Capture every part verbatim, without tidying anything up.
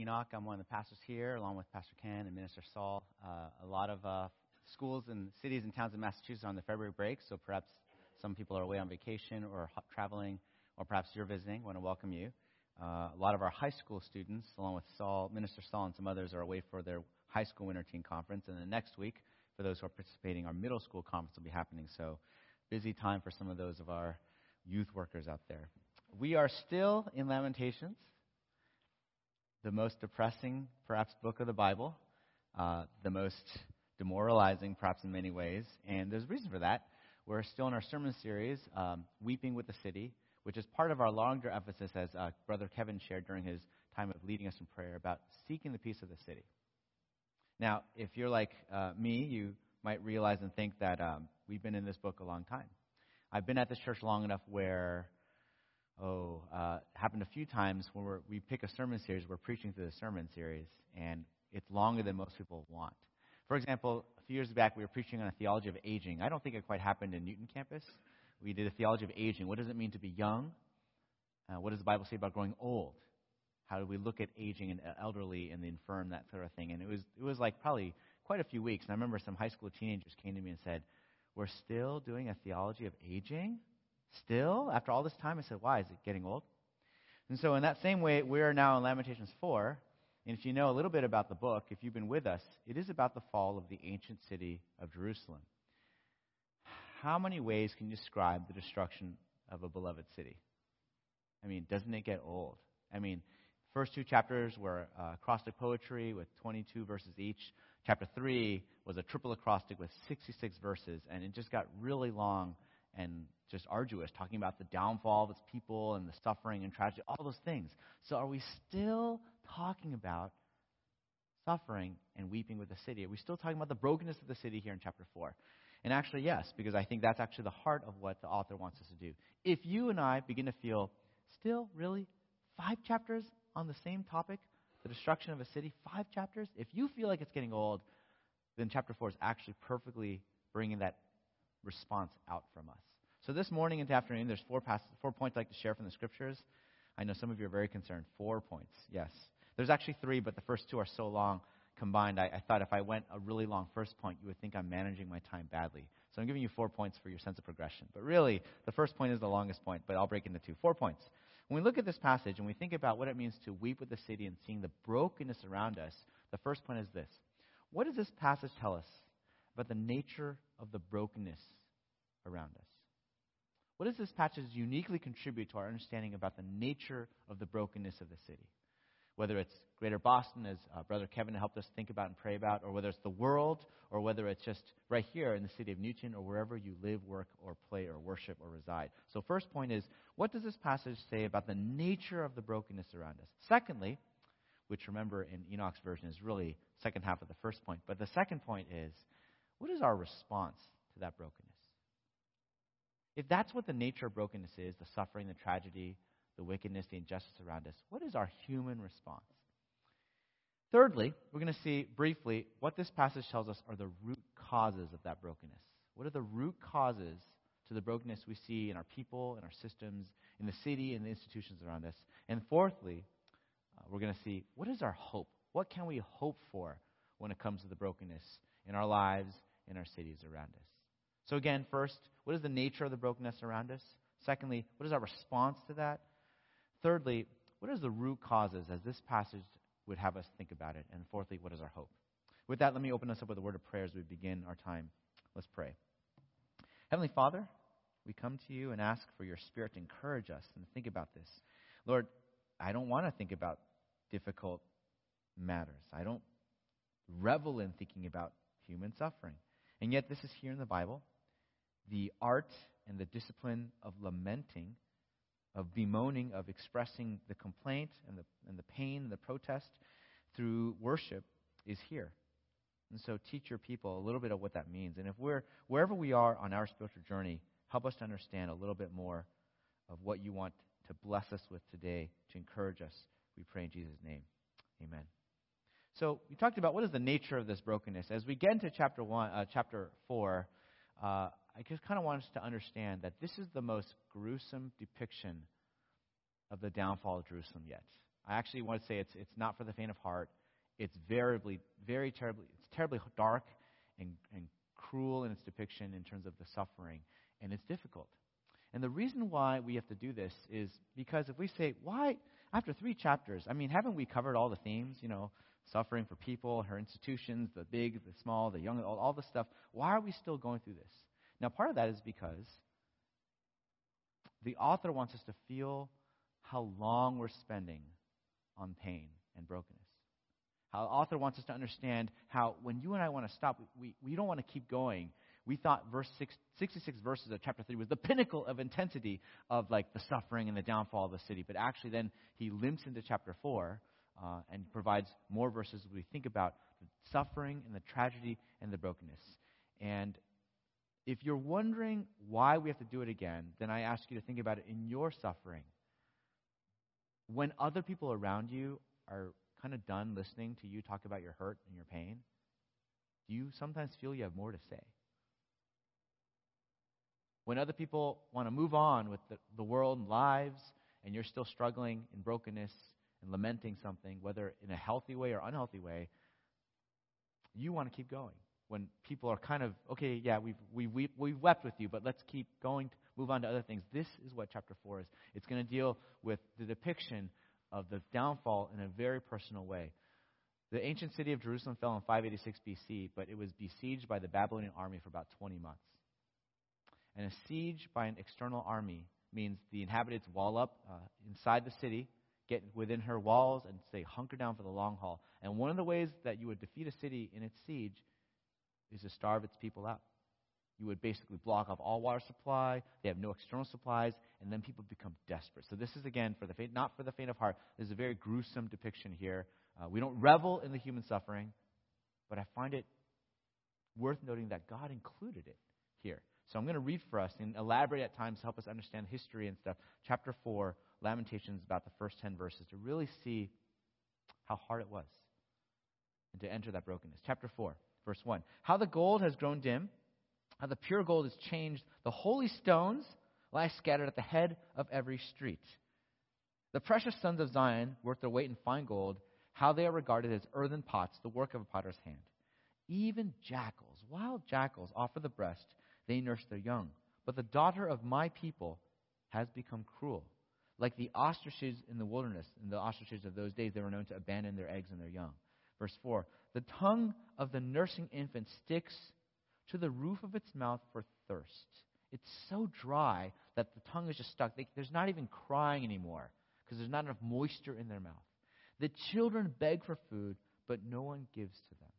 Enoch. I'm one of the pastors here, along with Pastor Ken and Minister Saul. Uh, a lot of uh, schools and cities and towns in Massachusetts are on the February break, so perhaps some people are away on vacation or hot traveling, or perhaps you're visiting. I want to welcome you. Uh, a lot of our high school students, along with Saul, Minister Saul and some others, are away for their high school winter teen conference. And then next week, for those who are participating, our middle school conference will be happening. So busy time for some of those of our youth workers out there. We are still in Lamentations, the most depressing, perhaps, book of the Bible, uh, the most demoralizing, perhaps, in many ways. And there's a reason for that. We're still in our sermon series, um, Weeping with the City, which is part of our longer emphasis, as uh, Brother Kevin shared during his time of leading us in prayer, about seeking the peace of the city. Now, if you're like uh, me, you might realize and think that um, we've been in this book a long time. I've been at this church long enough where Oh, uh, happened a few times when we're, we pick a sermon series, we're preaching through the sermon series, and it's longer than most people want. For example, a few years back, we were preaching on a theology of aging. I don't think it quite happened in Newton campus. We did a theology of aging. What does it mean to be young? Uh, what does the Bible say about growing old? How do we look at aging and elderly and the infirm, that sort of thing? And it was it was like probably quite a few weeks. And I remember some high school teenagers came to me and said, "We're still doing a theology of aging? Still? After all this time?" I said, "Why? Is it getting old?" And so in that same way, we are now in Lamentations four. And if you know a little bit about the book, if you've been with us, it is about the fall of the ancient city of Jerusalem. How many ways can you describe the destruction of a beloved city? I mean, doesn't it get old? I mean, first two chapters were uh, acrostic poetry with twenty-two verses each. Chapter three was a triple acrostic with sixty-six verses, and it just got really long and just arduous, talking about the downfall of its people and the suffering and tragedy, all those things. So are we still talking about suffering and weeping with the city? Are we still talking about the brokenness of the city here in chapter four? And actually, yes, because I think that's actually the heart of what the author wants us to do. If you and I begin to feel, still, really, five chapters on the same topic, the destruction of a city, five chapters, if you feel like it's getting old, then chapter four is actually perfectly bringing that response out from us. So this morning into afternoon, there's four passages, four points I'd like to share from the Scriptures. I know some of you are very concerned. Four points, yes. There's actually three, but the first two are so long combined. I, I thought if I went a really long first point, you would think I'm managing my time badly. So I'm giving you four points for your sense of progression. But really, the first point is the longest point, but I'll break into two. Four points. When we look at this passage and we think about what it means to weep with the city and seeing the brokenness around us, the first point is this. What does this passage tell us about the nature of the brokenness around us? What does this passage uniquely contribute to our understanding about the nature of the brokenness of the city? Whether it's Greater Boston, as uh, Brother Kevin helped us think about and pray about, or whether it's the world, or whether it's just right here in the city of Newton, or wherever you live, work, or play, or worship, or reside. So first point is, what does this passage say about the nature of the brokenness around us? Secondly, which remember in Enoch's version is really second half of the first point, but the second point is, what is our response to that brokenness? If that's what the nature of brokenness is, the suffering, the tragedy, the wickedness, the injustice around us, what is our human response? Thirdly, we're going to see briefly what this passage tells us are the root causes of that brokenness. What are the root causes to the brokenness we see in our people, in our systems, in the city, and the institutions around us? And fourthly, uh, we're going to see what is our hope? What can we hope for when it comes to the brokenness in our lives, in our cities around us? So again, first, what is the nature of the brokenness around us? Secondly, what is our response to that? Thirdly, what is the root causes, as this passage would have us think about it? And fourthly, what is our hope? With that, let me open us up with a word of prayer as we begin our time. Let's pray. Heavenly Father, we come to you and ask for your Spirit to encourage us and think about this. Lord, I don't want to think about difficult matters. I don't revel in thinking about human suffering. And yet this is here in the Bible. The art and the discipline of lamenting, of bemoaning, of expressing the complaint and the and the pain and the protest through worship is here. And so teach your people a little bit of what that means. And if we're wherever we are on our spiritual journey, help us to understand a little bit more of what you want to bless us with today, to encourage us. We pray in Jesus' name. Amen. So we talked about what is the nature of this brokenness. As we get into chapter one, uh, chapter four, uh, I just kind of want us to understand that this is the most gruesome depiction of the downfall of Jerusalem yet. I actually want to say it's it's not for the faint of heart. It's very, very terribly, it's terribly dark and, and cruel in its depiction in terms of the suffering, and it's difficult. And the reason why we have to do this is because if we say, why, after three chapters, I mean, haven't we covered all the themes, you know, suffering for people, her institutions, the big, the small, the young, all, all the stuff. Why are we still going through this? Now, part of that is because the author wants us to feel how long we're spending on pain and brokenness. How the author wants us to understand how when you and I want to stop, we, we don't want to keep going. We thought verse six, sixty-six verses of chapter three was the pinnacle of intensity of like the suffering and the downfall of the city. But actually then he limps into chapter four uh, and provides more verses where we think about the suffering and the tragedy and the brokenness. And if you're wondering why we have to do it again, then I ask you to think about it in your suffering. When other people around you are kind of done listening to you talk about your hurt and your pain, do you sometimes feel you have more to say? When other people want to move on with the, the world and lives, and you're still struggling in brokenness and lamenting something, whether in a healthy way or unhealthy way, you want to keep going. When people are kind of, okay, yeah, we've, we've, we've, we've wept with you, but let's keep going, to move on to other things. This is what chapter four is. It's going to deal with the depiction of the downfall in a very personal way. The ancient city of Jerusalem fell in five eighty-six B C, but it was besieged by the Babylonian army for about twenty months. And a siege by an external army means the inhabitants wall up uh, inside the city, get within her walls, and say, hunker down for the long haul. And one of the ways that you would defeat a city in its siege is to starve its people out. You would basically block off all water supply. They have no external supplies, and then people become desperate. So this is, again, for the faint, not for the faint of heart. This is a very gruesome depiction here. Uh, we don't revel in the human suffering, but I find it worth noting that God included it here. So I'm going to read for us and elaborate at times to help us understand history and stuff. Chapter four, Lamentations, about the first ten verses, to really see how hard it was and to enter that brokenness. Chapter four, verse one. How the gold has grown dim, how the pure gold is changed. The holy stones lie scattered at the head of every street. The precious sons of Zion, worth their weight in fine gold, how they are regarded as earthen pots, the work of a potter's hand. Even jackals, wild jackals, offer the breast. They nurse their young. But the daughter of my people has become cruel. Like the ostriches in the wilderness, in the ostriches of those days, they were known to abandon their eggs and their young. Verse four, the tongue of the nursing infant sticks to the roof of its mouth for thirst. It's so dry that the tongue is just stuck. They, there's not even crying anymore because there's not enough moisture in their mouth. The children beg for food, but no one gives to them.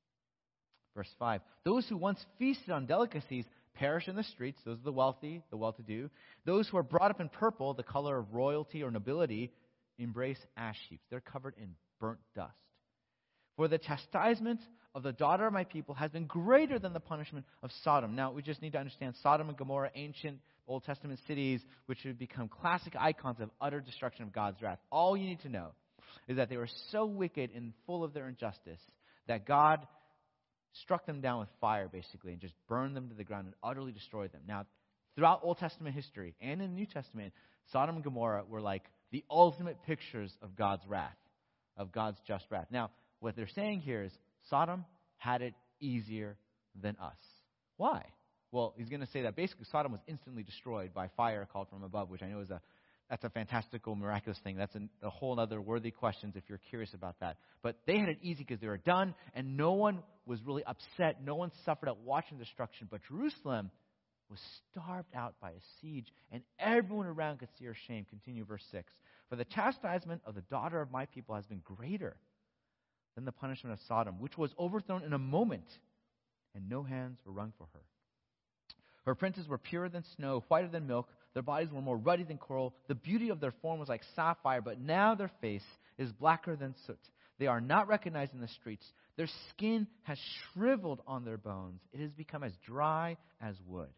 Verse five, those who once feasted on delicacies perish in the streets. Those are the wealthy, the well-to-do. Those who are brought up in purple, the color of royalty or nobility, embrace ash heaps. They're covered in burnt dust. For the chastisement of the daughter of my people has been greater than the punishment of Sodom. Now, we just need to understand Sodom and Gomorrah, ancient Old Testament cities, which would become classic icons of utter destruction of God's wrath. All you need to know is that they were so wicked and full of their injustice that God struck them down with fire, basically, and just burned them to the ground and utterly destroyed them. Now, throughout Old Testament history and in the New Testament, Sodom and Gomorrah were like the ultimate pictures of God's wrath, of God's just wrath. Now, what they're saying here is Sodom had it easier than us. Why? Well, he's going to say that basically Sodom was instantly destroyed by fire called from above, which I know is a that's a fantastical, miraculous thing. That's a, a whole other worthy questions if you're curious about that. But they had it easy because they were done, and no one was really upset. No one suffered at watching destruction. But Jerusalem was starved out by a siege, and everyone around could see her shame. Continue verse six. For the chastisement of the daughter of my people has been greater than the punishment of Sodom, which was overthrown in a moment, and no hands were wrung for her. Her princes were purer than snow, whiter than milk. Their bodies were more ruddy than coral. The beauty of their form was like sapphire, but now their face is blacker than soot. They are not recognized in the streets. Their skin has shriveled on their bones. It has become as dry as wood.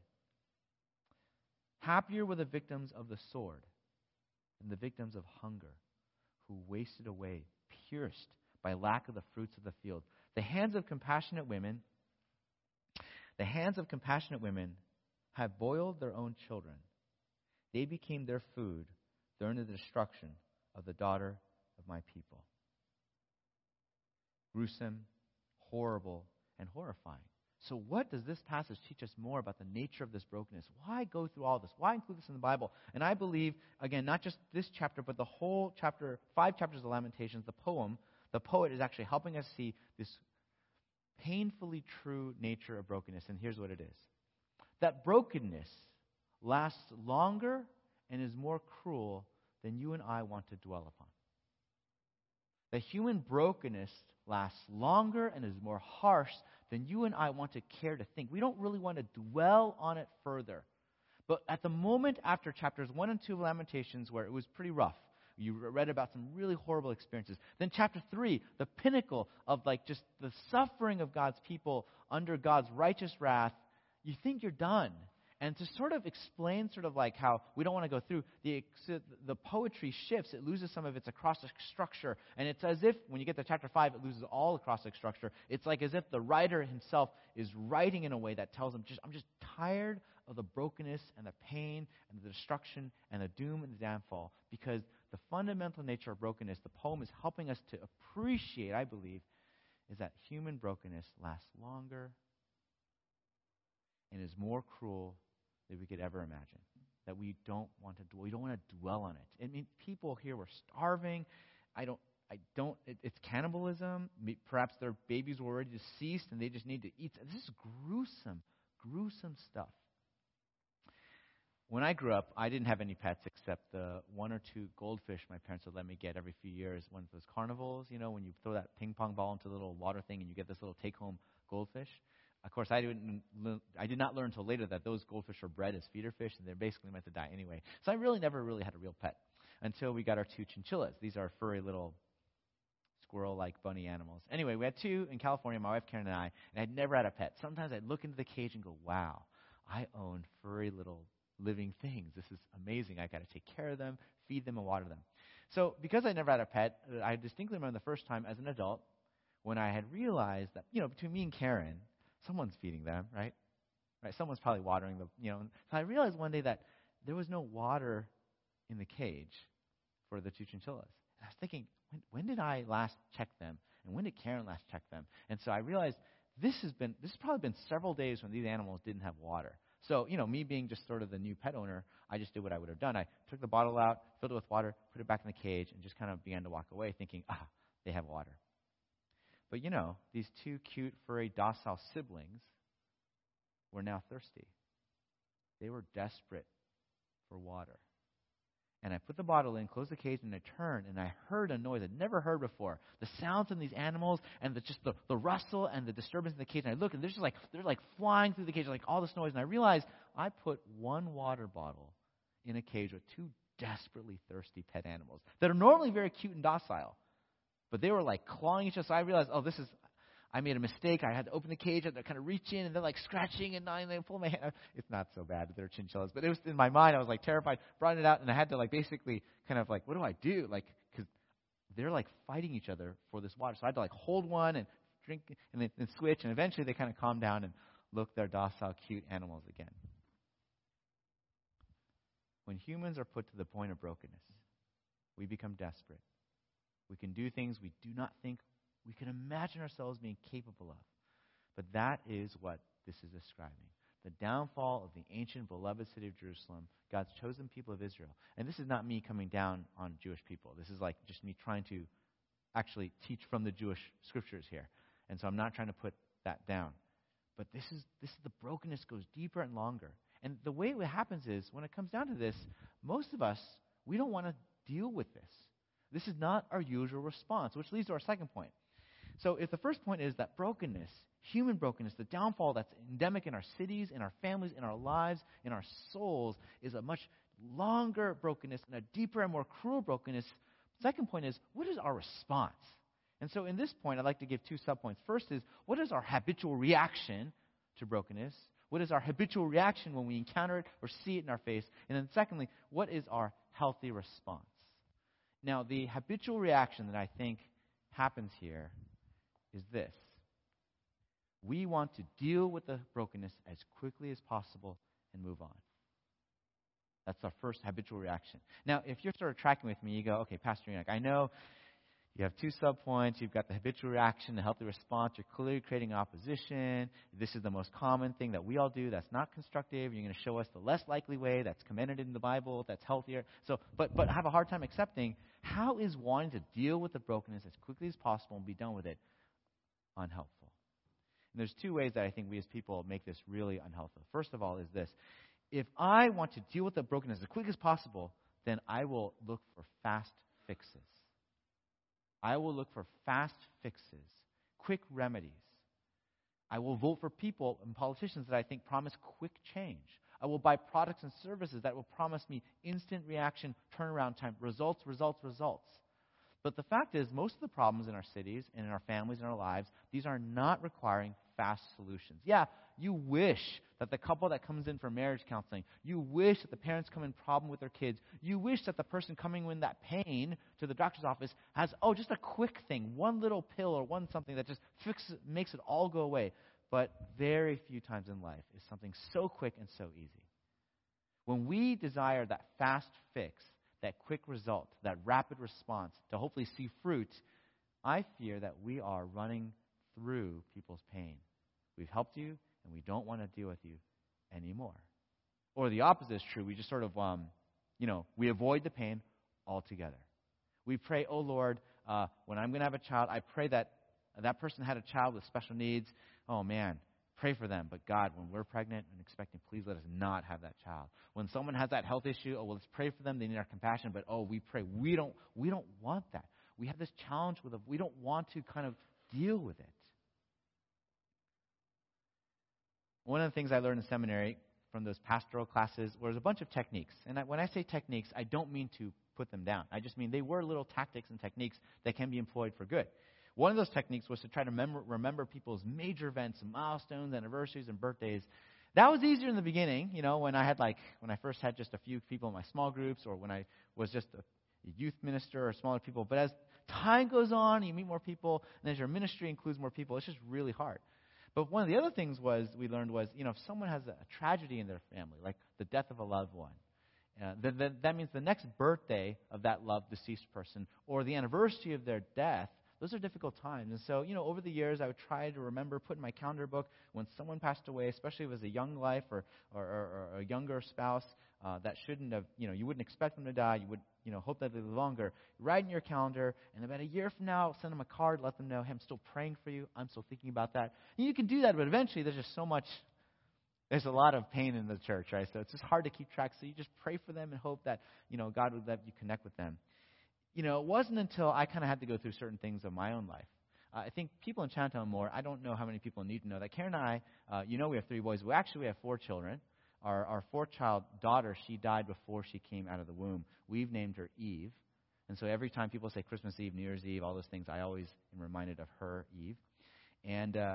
Happier were the victims of the sword than the victims of hunger, who wasted away, pierced by lack of the fruits of the field. The hands of compassionate women, the hands of compassionate women have boiled their own children. They became their food during the destruction of the daughter of my people. Gruesome, horrible, and horrifying. So what does this passage teach us more about the nature of this brokenness? Why go through all this? Why include this in the Bible? And I believe, again, not just this chapter, but the whole chapter, five chapters of Lamentations, the poem, the poet is actually helping us see this painfully true nature of brokenness. And here's what it is. That brokenness lasts longer and is more cruel than you and I want to dwell upon. The human brokenness lasts longer and is more harsh than you and I want to care to think. We don't really want to dwell on it further. But at the moment after chapters one and two of Lamentations, where it was pretty rough, you read about some really horrible experiences. Then chapter three, the pinnacle of like just the suffering of God's people under God's righteous wrath, you think you're done. And to sort of explain sort of like how we don't want to go through, the the poetry shifts. It loses some of its acrostic structure. And it's as if, when you get to chapter five, it loses all acrostic structure. It's like as if the writer himself is writing in a way that tells him, just I'm just tired of the brokenness and the pain and the destruction and the doom and the downfall. Because the fundamental nature of brokenness, the poem is helping us to appreciate, I believe, is that human brokenness lasts longer and is more cruel that we could ever imagine, that we don't want to we don't want to dwell on it. I mean, people here were starving. I don't. I don't. It, it's cannibalism. Perhaps their babies were already deceased and they just need to eat. This is gruesome, gruesome stuff. When I grew up, I didn't have any pets except the one or two goldfish my parents would let me get every few years. One of those carnivals, you know, when you throw that ping pong ball into the little water thing and you get this little take-home goldfish. Of course, I didn't. I did not learn until later that those goldfish are bred as feeder fish, and they're basically meant to die anyway. So I really never really had a real pet until we got our two chinchillas. These are furry little squirrel-like bunny animals. Anyway, we had two in California, my wife Karen and I, and I'd never had a pet. Sometimes I'd look into the cage and go, wow, I own furry little living things. This is amazing. I got to take care of them, feed them, and water them. So because I never had a pet, I distinctly remember the first time as an adult when I had realized that, you know, between me and Karen, someone's feeding them, right? Right. Someone's probably watering the, you know. So I realized one day that there was no water in the cage for the two chinchillas. And I was thinking, when, when did I last check them? And when did Karen last check them? And so I realized this has been, this has probably been several days when these animals didn't have water. So, you know, me being just sort of the new pet owner, I just did what I would have done. I took the bottle out, filled it with water, put it back in the cage, and just kind of began to walk away thinking, ah, they have water. But, you know, these two cute, furry, docile siblings were now thirsty. They were desperate for water. And I put the bottle in, closed the cage, and I turned, and I heard a noise I'd never heard before. The sounds of these animals, and the, just the, the rustle and the disturbance in the cage. And I look, and they're just like, they're like flying through the cage, like all this noise. And I realized I put one water bottle in a cage with two desperately thirsty pet animals that are normally very cute and docile. But they were like clawing each other. So I realized, oh, this is, I made a mistake. I had to open the cage. I had to kind of reach in, and they're like scratching and gnawing. They pull my hand. It's not so bad. They're chinchillas. But it was in my mind. I was like terrified. Brought it out, and I had to like basically kind of like, what do I do? Like, because they're like fighting each other for this water. So I had to like hold one and drink and then and switch. And eventually they kind of calmed down and looked their docile, cute animals again. When humans are put to the point of brokenness, we become desperate. We can do things we do not think we can imagine ourselves being capable of. But that is what this is describing. The downfall of the ancient, beloved city of Jerusalem, God's chosen people of Israel. And this is not me coming down on Jewish people. This is like just me trying to actually teach from the Jewish scriptures here. And so I'm not trying to put that down. But this is this is the brokenness goes deeper and longer. And the way it happens is, when it comes down to this, most of us, we don't want to deal with this. This is not our usual response, which leads to our second point. So if the first point is that brokenness, human brokenness, the downfall that's endemic in our cities, in our families, in our lives, in our souls, is a much longer brokenness and a deeper and more cruel brokenness. Second point is, what is our response? And so in this point, I'd like to give two subpoints. First is, what is our habitual reaction to brokenness? What is our habitual reaction when we encounter it or see it in our face? And then secondly, what is our healthy response? Now, the habitual reaction that I think happens here is this. We want to deal with the brokenness as quickly as possible and move on. That's our first habitual reaction. Now, if you're sort of tracking with me, you go, okay, Pastor Enoch, I know You have two subpoints. You've got the habitual reaction, the healthy response. You're clearly creating opposition. This is the most common thing that we all do that's not constructive. You're going to show us the less likely way that's commended in the Bible, that's healthier. So, but but have a hard time accepting, how is wanting to deal with the brokenness as quickly as possible and be done with it unhelpful? And there's two ways that I think we as people make this really unhelpful. First of all is this. If I want to deal with the brokenness as quickly as possible, then I will look for fast fixes. I will look for fast fixes, quick remedies. I will vote for people and politicians that I think promise quick change. I will buy products and services that will promise me instant reaction, turnaround time, results, results, results. But the fact is, most of the problems in our cities and in our families and our lives, these are not requiring fast solutions. Yeah, you wish that the couple that comes in for marriage counseling, you wish that the parents come in problem with their kids, you wish that the person coming in that pain to the doctor's office has, oh, just a quick thing, one little pill or one something that just fixes, makes it all go away. But very few times in life is something so quick and so easy. When we desire that fast fix, that quick result, that rapid response to hopefully see fruit, I fear that we are running through people's pain. We've helped you, and we don't want to deal with you anymore. Or the opposite is true. We just sort of, um, you know, we avoid the pain altogether. We pray, oh Lord, uh, when I'm going to have a child, I pray that that person had a child with special needs. Oh man, pray for them. But God, when we're pregnant and expecting, please let us not have that child. When someone has that health issue, oh, well, let's pray for them. They need our compassion. But, oh, we pray. We don't, we don't want that. We have this challenge with it. We don't want to kind of deal with it. One of the things I learned in seminary from those pastoral classes was a bunch of techniques. And I, when I say techniques, I don't mean to put them down. I just mean they were little tactics and techniques that can be employed for good. One of those techniques was to try to remember, remember people's major events, milestones, anniversaries, and birthdays. That was easier in the beginning, you know, when I had like, when I first had just a few people in my small groups, or when I was just a youth minister or smaller people. But as time goes on, you meet more people, and as your ministry includes more people, it's just really hard. But one of the other things was we learned was, you know, if someone has a, a tragedy in their family, like the death of a loved one, uh, then, then that means the next birthday of that loved deceased person, or the anniversary of their death, those are difficult times. And so, you know, over the years, I would try to remember, put in my calendar book, when someone passed away, especially if it was a young life or, or, or, or a younger spouse uh, that shouldn't have, you know, you wouldn't expect them to die. You would, you know, hope that they live longer. Write in your calendar, and about a year from now, send them a card, let them know, hey, I'm still praying for you. I'm still thinking about that. And you can do that, but eventually there's just so much, there's a lot of pain in the church, right? So it's just hard to keep track. So you just pray for them and hope that, you know, God would let you connect with them. You know, it wasn't until I kind of had to go through certain things of my own life. Uh, I think people in Chinatown more, I don't know how many people need to know that Karen and I, uh, you know we have three boys. We actually we have four children. Our, our fourth-child daughter, she died before she came out of the womb. We've named her Eve. And so every time people say Christmas Eve, New Year's Eve, all those things, I always am reminded of her, Eve. And uh,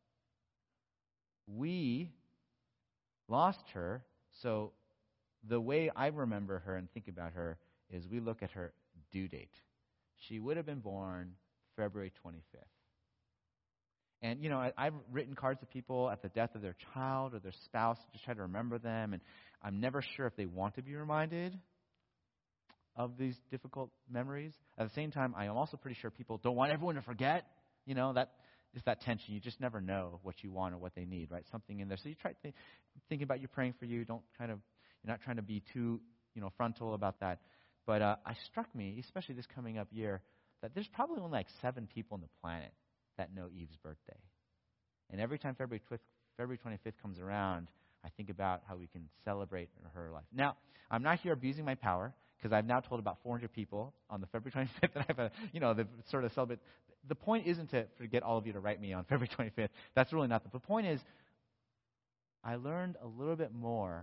we lost her, so the way I remember her and think about her is we look at her due date. She would have been born February twenty-fifth. And, you know, I, I've written cards to people at the death of their child or their spouse, just try to remember them, and I'm never sure if they want to be reminded of these difficult memories. At the same time, I am also pretty sure people don't want everyone to forget. You know, that is that tension. You just never know what you want or what they need, right? Something in there. So you try to think, thinking about you praying for you. Don't kind of, you're not trying to be too, you know, frontal about that. But uh, it struck me, especially this coming up year, that there's probably only like seven people on the planet that know Eve's birthday. And every time February twenty-fifth comes around, I think about how we can celebrate her life. Now, I'm not here abusing my power, because I've now told about four hundred people on the February twenty-fifth that I have a, you know, the sort of celebrate. The point isn't to get all of you to write me on February twenty-fifth. That's really not the, the point is, I learned a little bit more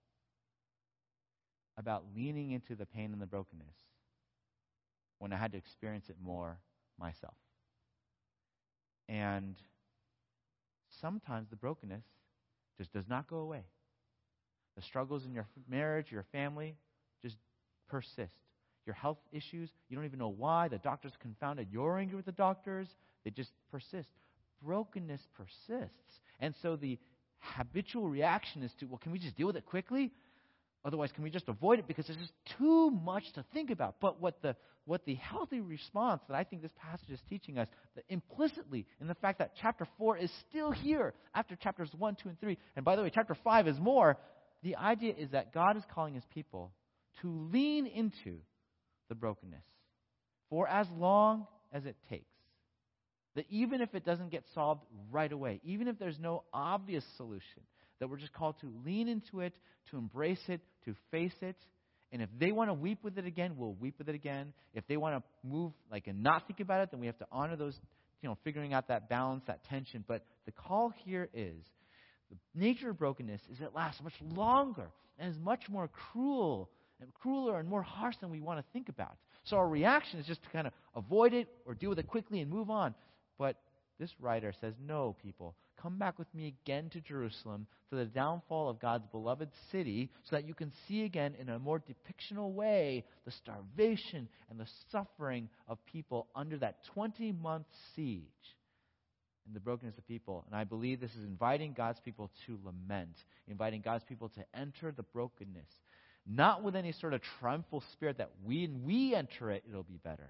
about leaning into the pain and the brokenness when I had to experience it more myself. And sometimes the brokenness just does not go away. The struggles in your marriage, your family, just persist. Your health issues, you don't even know why. The doctors confounded. You're angry with the doctors. They just persist. Brokenness persists. And so the habitual reaction is to, well, can we just deal with it quickly? Otherwise, can we just avoid it because there's just too much to think about? But what the what the healthy response that I think this passage is teaching us, that implicitly in the fact that chapter four is still here after chapters one, two, and three, and by the way, chapter five is more, the idea is that God is calling his people to lean into the brokenness for as long as it takes. That even if it doesn't get solved right away, even if there's no obvious solution, that we're just called to lean into it, to embrace it, to face it. And if they want to weep with it again, we'll weep with it again. If they want to move like and not think about it, then we have to honor those, you know, figuring out that balance, that tension. But the call here is the nature of brokenness is it lasts much longer and is much more cruel and crueler and more harsh than we want to think about. So our reaction is just to kind of avoid it or deal with it quickly and move on. But this writer says, no, people, come back with me again to Jerusalem for the downfall of God's beloved city so that you can see again in a more depictional way the starvation and the suffering of people under that twenty-month siege and the brokenness of people. And I believe this is inviting God's people to lament, inviting God's people to enter the brokenness, not with any sort of triumphal spirit that when we enter it, it'll be better,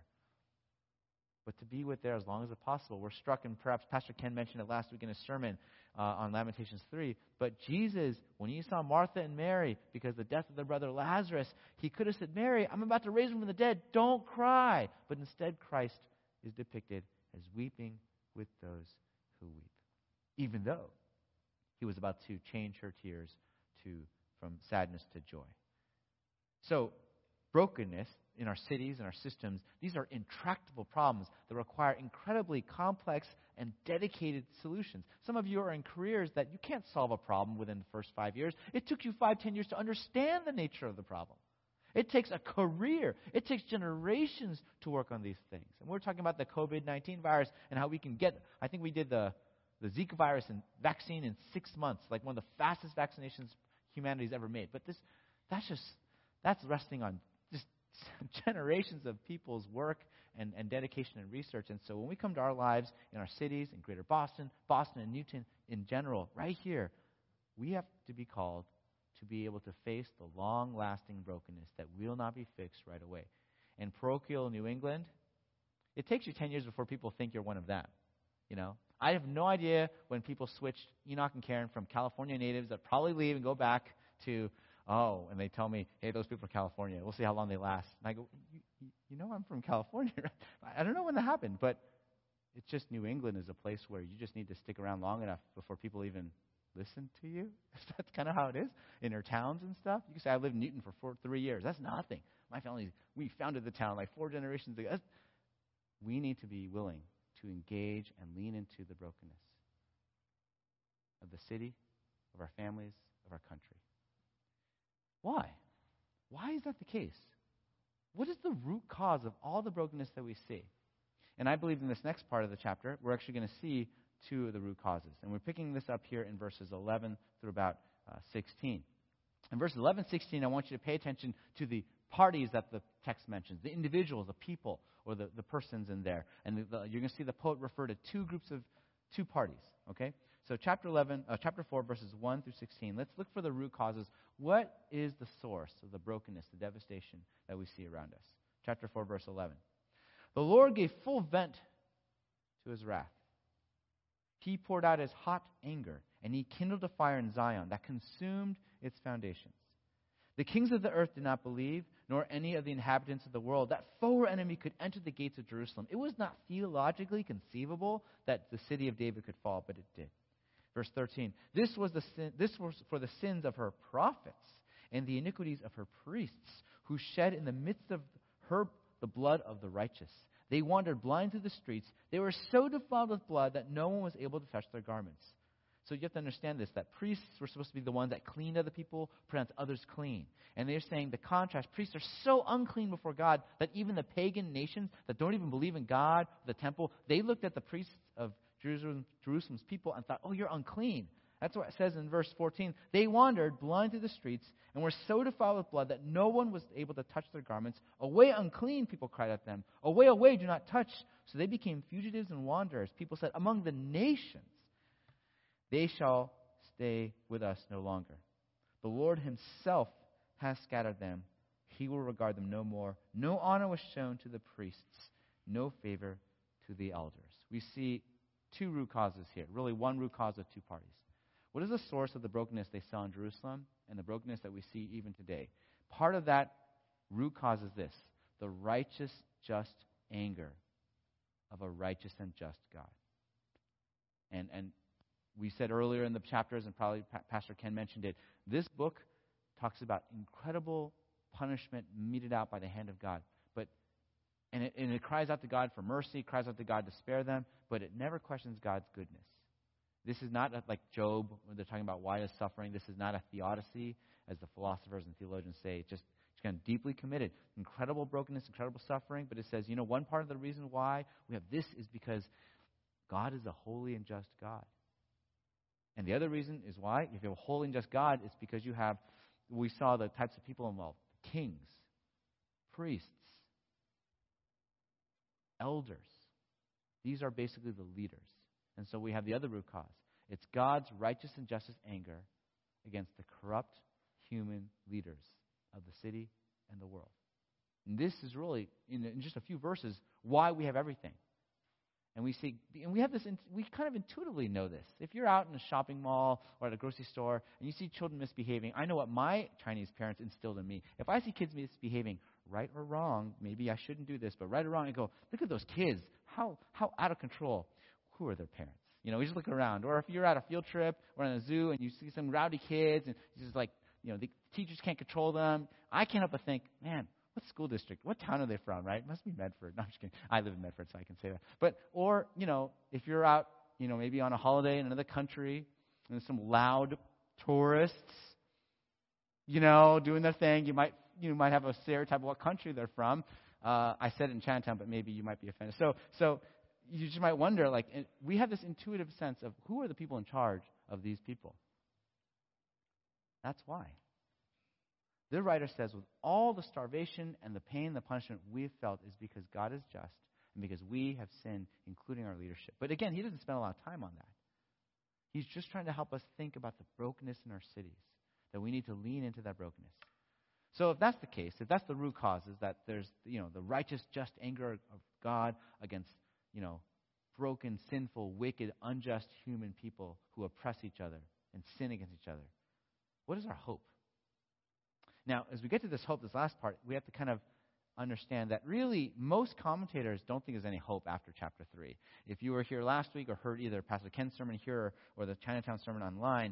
but to be with there as long as it's possible. We're struck, and perhaps Pastor Ken mentioned it last week in his sermon uh, on Lamentations three, but Jesus, when he saw Martha and Mary, because of the death of their brother Lazarus, he could have said, Mary, I'm about to raise him from the dead, don't cry. But instead, Christ is depicted as weeping with those who weep, even though he was about to change her tears to from sadness to joy. So, brokenness in our cities and our systems, these are intractable problems that require incredibly complex and dedicated solutions. Some of you are in careers that you can't solve a problem within the first five years. It took you five, ten years to understand the nature of the problem. It takes a career. It takes generations to work on these things. And we're talking about the covid nineteen virus and how we can get, I think we did the, the Zika virus and vaccine in six months, like one of the fastest vaccinations humanity's ever made. But this, that's just, that's resting on just generations of people's work and, and dedication and research. And so when we come to our lives in our cities, in greater Boston, Boston and Newton in general, right here, we have to be called to be able to face the long-lasting brokenness that will not be fixed right away. In parochial New England, it takes you ten years before people think you're one of them. You know, I have no idea when people switched Enoch and Karen from California natives that probably leave and go back to oh, and they tell me, hey, those people are California. We'll see how long they last. And I go, you, you, you know I'm from California, right? I don't know when that happened, but it's just New England is a place where you just need to stick around long enough before people even listen to you. That's kind of how it is in our towns and stuff. You can say, I lived in Newton for four, three years. That's nothing. My family, we founded the town like four generations ago. That's, we need to be willing to engage and lean into the brokenness of the city, of our families, of our country. Why? Why is that the case? What is the root cause of all the brokenness that we see? And I believe in this next part of the chapter, we're actually going to see two of the root causes. And we're picking this up here in verses eleven through about uh, sixteen. In verses eleven, sixteen, I want you to pay attention to the parties that the text mentions, the individuals, the people, or the, the persons in there. And the, the, you're going to see the poet refer to two groups of, two parties, okay? So chapter eleven, uh, chapter four, verses one through sixteen. Let's look for the root causes. What is the source of the brokenness, the devastation that we see around us? Chapter four, verse eleven. The Lord gave full vent to his wrath. He poured out his hot anger, and he kindled a fire in Zion that consumed its foundations. The kings of the earth did not believe, nor any of the inhabitants of the world, that foe or enemy could enter the gates of Jerusalem. It was not theologically conceivable that the city of David could fall, but it did. Verse thirteen, this was, the sin, this was for the sins of her prophets and the iniquities of her priests, who shed in the midst of her the blood of the righteous. They wandered blind through the streets. They were so defiled with blood that no one was able to touch their garments. So you have to understand this, that priests were supposed to be the ones that cleaned other people, pronounced others clean. And they're saying the contrast, priests are so unclean before God that even the pagan nations that don't even believe in God, the temple, they looked at the priests of Jerusalem, Jerusalem's people and thought, oh, you're unclean. That's what it says in verse fourteen. They wandered blind through the streets and were so defiled with blood that no one was able to touch their garments. Away, unclean, people cried at them. Away, away, do not touch. So they became fugitives and wanderers. People said, among the nations, they shall stay with us no longer. The Lord himself has scattered them, he will regard them no more. No honor was shown to the priests, no favor to the elders. We see two root causes here, really one root cause of two parties. What is the source of the brokenness they saw in Jerusalem and the brokenness that we see even today? Part of that root cause is this: the righteous, just anger of a righteous and just God. And and we said earlier in the chapters, and probably pa- Pastor Ken mentioned it, this book talks about incredible punishment meted out by the hand of God. But and it, and it cries out to God for mercy, cries out to God to spare them, but it never questions God's goodness. This is not a, like Job, when they're talking about why is suffering. This is not a theodicy, as the philosophers and theologians say. It's just it's kind of deeply committed. Incredible brokenness, incredible suffering, but it says, you know, one part of the reason why we have this is because God is a holy and just God. And the other reason is why, if you have a holy and just God, it's because you have, we saw the types of people involved: kings, priests, elders. These are basically the leaders. And so we have the other root cause. It's God's righteous and justice anger against the corrupt human leaders of the city and the world. And this is really, in, in just a few verses, why we have everything. And we see, and we have this, we kind of intuitively know this. If you're out in a shopping mall or at a grocery store and you see children misbehaving, I know what my Chinese parents instilled in me. If I see kids misbehaving, right or wrong, maybe I shouldn't do this, but right or wrong, I go, look at those kids, how how out of control. Who are their parents? You know, we just look around. Or if you're at a field trip or in a zoo and you see some rowdy kids and it's just like, you know, the teachers can't control them, I can't help but think, man, what school district? What town are they from, right? It must be Medford. No, I'm just kidding. I live in Medford, so I can say that. But, or, you know, if you're out, you know, maybe on a holiday in another country and there's some loud tourists, you know, doing their thing, you might, you might have a stereotype of what country they're from. Uh, I said it in Chinatown, but maybe you might be offended. So, so you just might wonder, like, we have this intuitive sense of who are the people in charge of these people. That's why. The writer says, with all the starvation and the pain, the punishment we've felt is because God is just and because we have sinned, including our leadership. But again, he doesn't spend a lot of time on that. He's just trying to help us think about the brokenness in our cities, that we need to lean into that brokenness. So if that's the case, if that's the root cause, is that there's, you know, the righteous, just anger of God against, you know, broken, sinful, wicked, unjust human people who oppress each other and sin against each other, what is our hope? Now, as we get to this hope, this last part, we have to kind of understand that really most commentators don't think there's any hope after chapter three. If you were here last week or heard either Pastor Ken's sermon here or the Chinatown sermon online,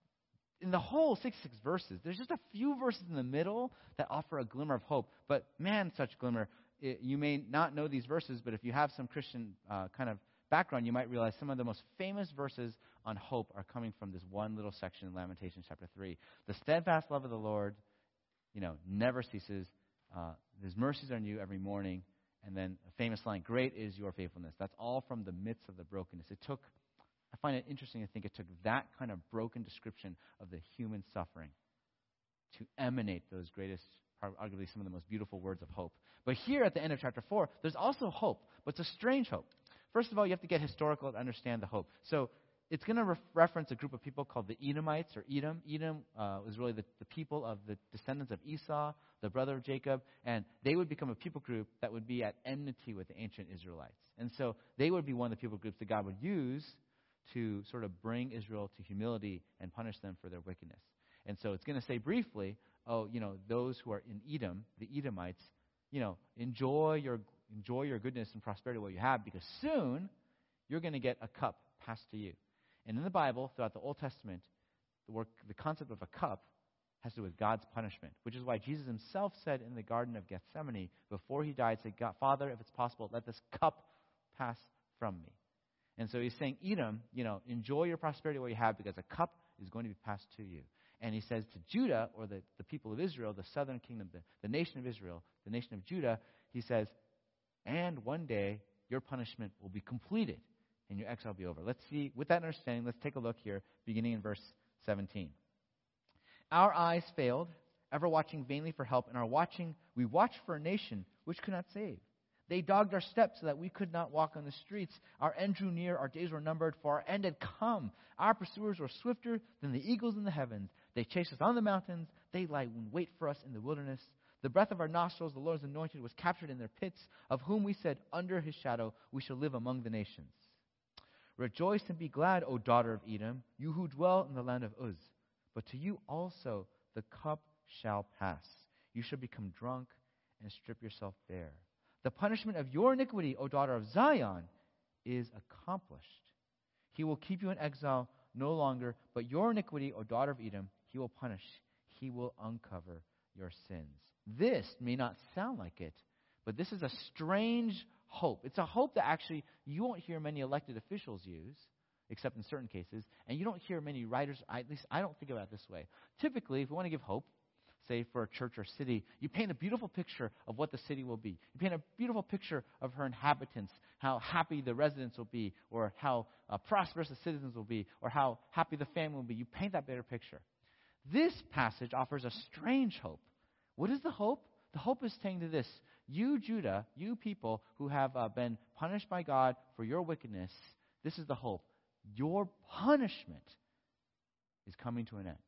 in the whole sixty-six verses, there's just a few verses in the middle that offer a glimmer of hope. But man, such glimmer. It, you may not know these verses, but if you have some Christian uh, kind of background, you might realize some of the most famous verses on hope are coming from this one little section in Lamentations chapter three. The steadfast love of the Lord, you know, never ceases. Uh, his mercies are new every morning. And then a famous line, great is your faithfulness. That's all from the midst of the brokenness. It took, I find it interesting to think it took that kind of broken description of the human suffering to emanate those greatest, arguably some of the most beautiful words of hope. But here at the end of chapter four, there's also hope, but it's a strange hope. First of all, you have to get historical to understand the hope. So it's going to re- reference a group of people called the Edomites, or Edom. Edom uh, was really the, the people of the descendants of Esau, the brother of Jacob, and they would become a people group that would be at enmity with the ancient Israelites. And so they would be one of the people groups that God would use to sort of bring Israel to humility and punish them for their wickedness. And so it's going to say briefly, oh, you know, those who are in Edom, the Edomites, you know, enjoy your enjoy your goodness and prosperity what you have, because soon you're going to get a cup passed to you. And in the Bible, throughout the Old Testament, the work, the concept of a cup has to do with God's punishment, which is why Jesus himself said in the Garden of Gethsemane, before he died, said, God, Father, if it's possible, let this cup pass from me. And so he's saying, Edom, you know, enjoy your prosperity what you have, because a cup is going to be passed to you. And he says to Judah, or the, the people of Israel, the southern kingdom, the, the nation of Israel, the nation of Judah, he says, and one day your punishment will be completed and your exile will be over. Let's see, with that understanding, let's take a look here, beginning in verse seventeen. Our eyes failed, ever watching vainly for help, and our watching, we watched for a nation which could not save. They dogged our steps so that we could not walk on the streets. Our end drew near, our days were numbered, for our end had come. Our pursuers were swifter than the eagles in the heavens. They chase us on the mountains. They lie in wait for us in the wilderness. The breath of our nostrils, the Lord's anointed, was captured in their pits, of whom we said, under his shadow we shall live among the nations. Rejoice and be glad, O daughter of Edom, you who dwell in the land of Uz. But to you also the cup shall pass. You shall become drunk and strip yourself bare. The punishment of your iniquity, O daughter of Zion, is accomplished. He will keep you in exile no longer, but your iniquity, O daughter of Edom, he will punish. He will uncover your sins. This may not sound like it, but this is a strange hope. It's a hope that actually you won't hear many elected officials use, except in certain cases, and you don't hear many writers, at least I don't think about it this way. Typically, if we want to give hope, say for a church or city, you paint a beautiful picture of what the city will be. You paint a beautiful picture of her inhabitants, how happy the residents will be, or how uh, prosperous the citizens will be, or how happy the family will be. You paint that better picture. This passage offers a strange hope. What is the hope? The hope is saying to this: you, Judah, you people who have uh, been punished by God for your wickedness, this is the hope. Your punishment is coming to an end.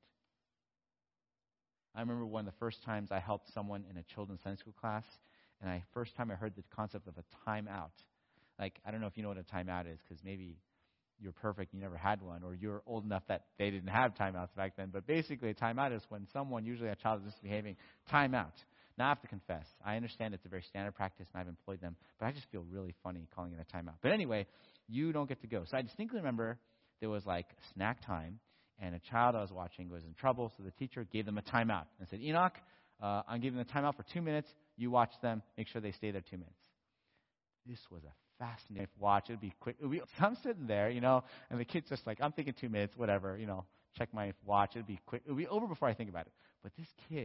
I remember one of the first times I helped someone in a children's Sunday school class, and I first time I heard the concept of a timeout. Like, I don't know if you know what a timeout is, because maybe you're perfect, you never had one, or you're old enough that they didn't have timeouts back then. But basically, a timeout is when someone, usually a child, is misbehaving. Timeout. Now, I have to confess, I understand it's a very standard practice, and I've employed them, but I just feel really funny calling it a timeout. But anyway, you don't get to go. So I distinctly remember there was like snack time, and a child I was watching was in trouble, so the teacher gave them a timeout and said, Enoch, uh, I'm giving them a timeout for two minutes. You watch them. Make sure they stay there two minutes. This was a fascinating watch. It would be quick. It'd be, so I'm sitting there, you know, and the kid's just like, I'm thinking two minutes, whatever, you know, check my watch. It would be quick. It would be over before I think about it. But this kid,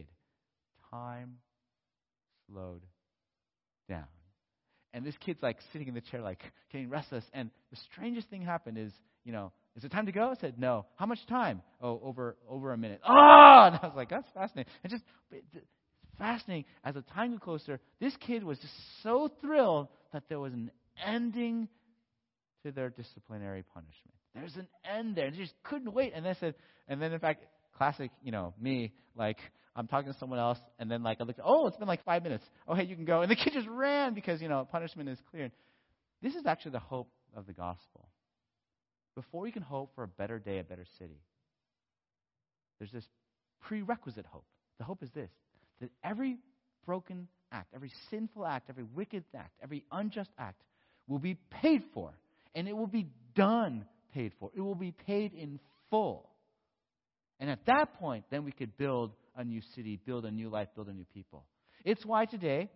time slowed down. And this kid's like sitting in the chair, like getting restless. And the strangest thing happened is, you know, is it time to go? I said, no. How much time? Oh, over over a minute. Oh! And I was like, that's fascinating. And just it's fascinating. As the time got closer, this kid was just so thrilled that there was an ending to their disciplinary punishment. There's an end there. And they just couldn't wait. And then I said, and then in fact, classic, you know, me, like, I'm talking to someone else, and then like I looked, oh, it's been like five minutes. Oh, hey, you can go. And the kid just ran because, you know, punishment is clear. This is actually the hope of the gospel. Before you can hope for a better day, a better city, there's this prerequisite hope. The hope is this, that every broken act, every sinful act, every wicked act, every unjust act will be paid for, and it will be done paid for. It will be paid in full. And at that point, then we could build a new city, build a new life, build a new people. It's why today,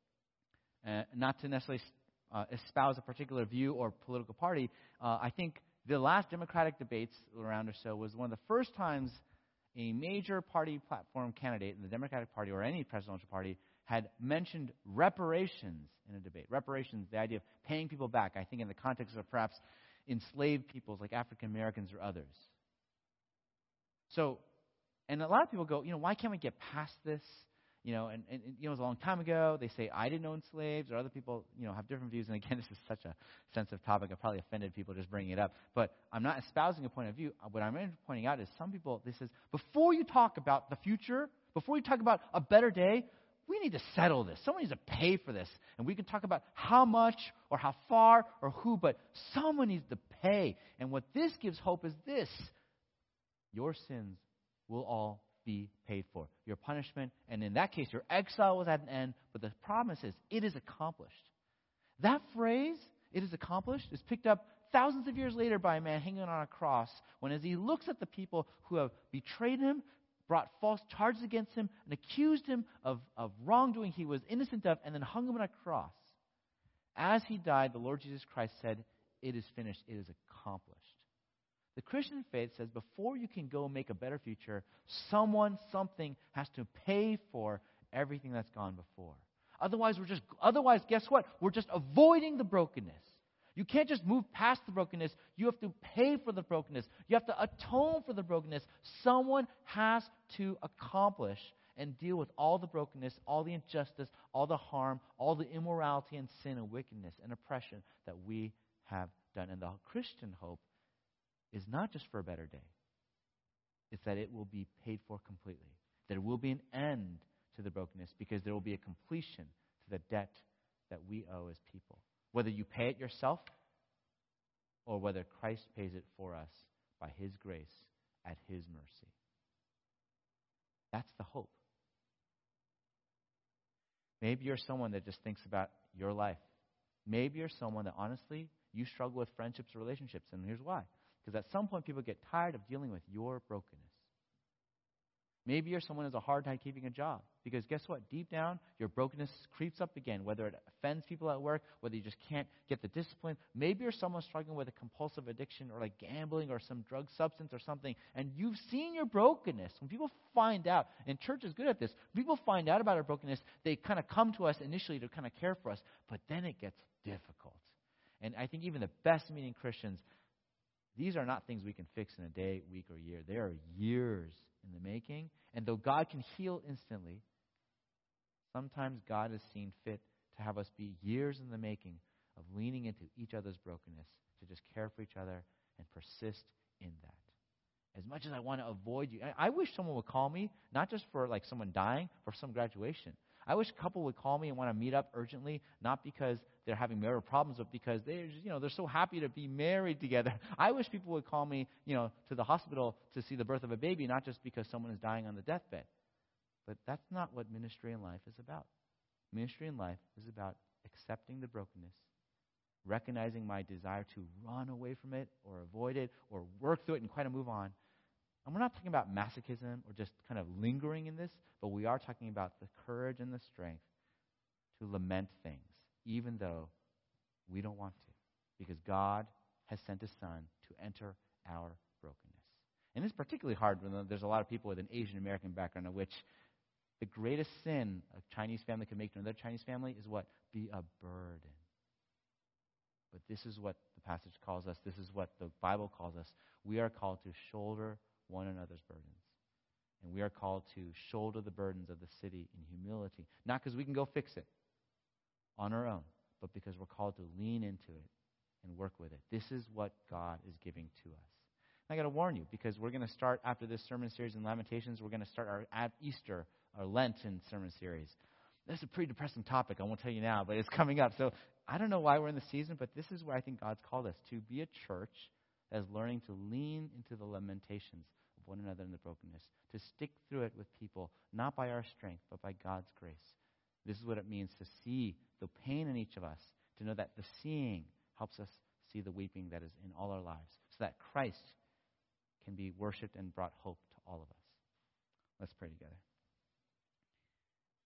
uh, not to necessarily uh, espouse a particular view or political party, uh, I think the last Democratic debates around or so was one of the first times a major party platform candidate in the Democratic Party or any presidential party had mentioned reparations in a debate. Reparations, the idea of paying people back, I think in the context of perhaps enslaved peoples like African Americans or others. So, and a lot of people go, you know, why can't we get past this? You know, and, and you know, it was a long time ago. They say, I didn't own slaves, or other people, you know, have different views. And again, this is such a sensitive topic. I probably offended people just bringing it up. But I'm not espousing a point of view. What I'm pointing out is some people, this is, before you talk about the future, before you talk about a better day, we need to settle this. Someone needs to pay for this. And we can talk about how much or how far or who, but someone needs to pay. And what this gives hope is this: your sins will all be paid for. Your punishment, and in that case, your exile was at an end, but the promise is, it is accomplished. That phrase, it is accomplished, is picked up thousands of years later by a man hanging on a cross, when as he looks at the people who have betrayed him, brought false charges against him, and accused him of, of wrongdoing he was innocent of, and then hung him on a cross. As he died, the Lord Jesus Christ said, it is finished, it is accomplished. The Christian faith says before you can go make a better future, someone, something has to pay for everything that's gone before. Otherwise, we're just, otherwise, guess what? We're just avoiding the brokenness. You can't just move past the brokenness. You have to pay for the brokenness. You have to atone for the brokenness. Someone has to accomplish and deal with all the brokenness, all the injustice, all the harm, all the immorality and sin and wickedness and oppression that we have done. And the Christian hope is not just for a better day. is that it will be paid for completely. There will be an end to the brokenness because there will be a completion to the debt that we owe as people. Whether you pay it yourself or whether Christ pays it for us by His grace at His mercy. That's the hope. Maybe you're someone that just thinks about your life. Maybe you're someone that honestly, you struggle with friendships or relationships, and here's why. Because at some point people get tired of dealing with your brokenness. Maybe you're someone who has a hard time keeping a job. Because guess what? Deep down, your brokenness creeps up again, whether it offends people at work, whether you just can't get the discipline. Maybe you're someone struggling with a compulsive addiction or like gambling or some drug substance or something, and you've seen your brokenness. When people find out, and church is good at this, when people find out about our brokenness, they kind of come to us initially to kind of care for us, but then it gets difficult. And I think even the best meaning Christians, these are not things we can fix in a day, week, or year. They are years in the making. And though God can heal instantly, sometimes God has seen fit to have us be years in the making of leaning into each other's brokenness, to just care for each other and persist in that. As much as I want to avoid you, I, I wish someone would call me, not just for like someone dying, for some graduation. I wish a couple would call me and want to meet up urgently, not because they're having marital problems, but because they're just, you know, they're so happy to be married together. I wish people would call me, you know, to the hospital to see the birth of a baby, not just because someone is dying on the deathbed. But that's not what ministry in life is about. Ministry in life is about accepting the brokenness, recognizing my desire to run away from it or avoid it or work through it and kind of move on. And we're not talking about masochism or just kind of lingering in this, but we are talking about the courage and the strength to lament things, even though we don't want to, because God has sent His Son to enter our brokenness. And it's particularly hard when there's a lot of people with an Asian American background, in which the greatest sin a Chinese family can make to another Chinese family is what? Be a burden. But this is what the passage calls us. This is what the Bible calls us. We are called to shoulder one another's burdens. And we are called to shoulder the burdens of the city in humility. Not because we can go fix it on our own, but because we're called to lean into it and work with it. This is what God is giving to us. And I got to warn you, because we're going to start, after this sermon series in Lamentations, we're going to start our at Easter, our Lenten sermon series. This is a pretty depressing topic, I won't tell you now, but it's coming up. So I don't know why we're in the season, but this is where I think God's called us, to be a church that is learning to lean into the lamentations of one another in the brokenness, to stick through it with people, not by our strength, but by God's grace. This is what it means to see the pain in each of us, to know that the seeing helps us see the weeping that is in all our lives, so that Christ can be worshipped and brought hope to all of us. Let's pray together.